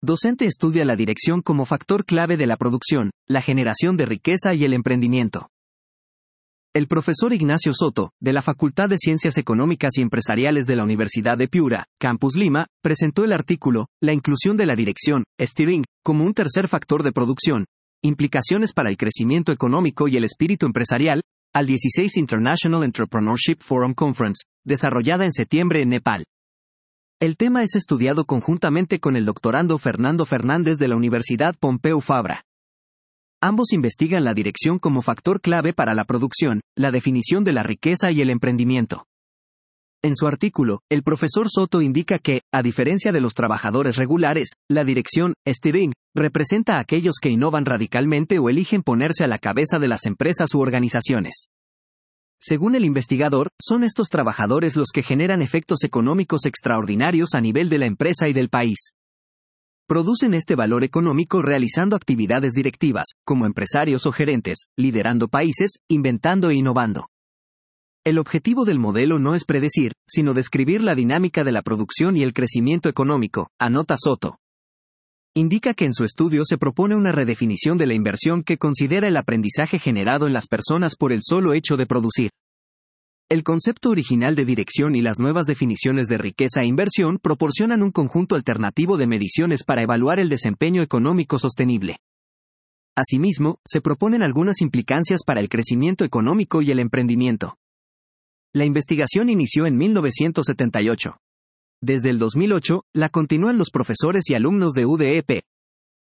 docente estudia la dirección como factor clave de la producción, la generación de riqueza y el emprendimiento. El profesor Ignacio Soto, de la Facultad de Ciencias Económicas y Empresariales de la Universidad de Piura, Campus Lima, presentó el artículo La inclusión de la dirección, steering, como un tercer factor de producción, implicaciones para el crecimiento económico y el espíritu empresarial, al 16 International Entrepreneurship Forum Conference, desarrollada en septiembre en Nepal. El tema es estudiado conjuntamente con el doctorando Fernando Fernández de la Universidad Pompeu Fabra. Ambos investigan la dirección como factor clave para la producción, la definición de la riqueza y el emprendimiento. En su artículo, el profesor Soto indica que, a diferencia de los trabajadores regulares, la dirección, steering, representa a aquellos que innovan radicalmente o eligen ponerse a la cabeza de las empresas u organizaciones. Según el investigador, son estos trabajadores los que generan efectos económicos extraordinarios a nivel de la empresa y del país. Producen este valor económico realizando actividades directivas, como empresarios o gerentes, liderando países, inventando e innovando. El objetivo del modelo no es predecir, sino describir la dinámica de la producción y el crecimiento económico, anota Soto. Indica que en su estudio se propone una redefinición de la inversión que considera el aprendizaje generado en las personas por el solo hecho de producir. El concepto original de dirección y las nuevas definiciones de riqueza e inversión proporcionan un conjunto alternativo de mediciones para evaluar el desempeño económico sostenible. Asimismo, se proponen algunas implicancias para el crecimiento económico y el emprendimiento. La investigación inició en 1978. Desde el 2008, la continúan los profesores y alumnos de UDEP,